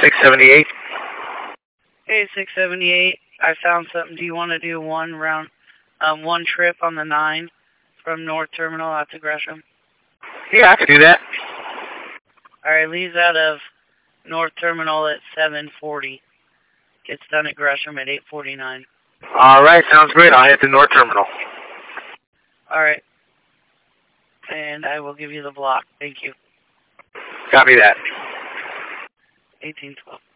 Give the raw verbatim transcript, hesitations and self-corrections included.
six seventy-eight. Hey, six seventy-eight. I found something. Do you want to do one round, um, one trip on the nine from North Terminal out to Gresham? Yeah, I can do that. All right, leaves out of North Terminal at seven forty. Gets done at Gresham at eight forty-nine. All right, sounds great. I'll head to North Terminal. All right. And I will give you the block. Thank you. Copy that. eighteen twelve.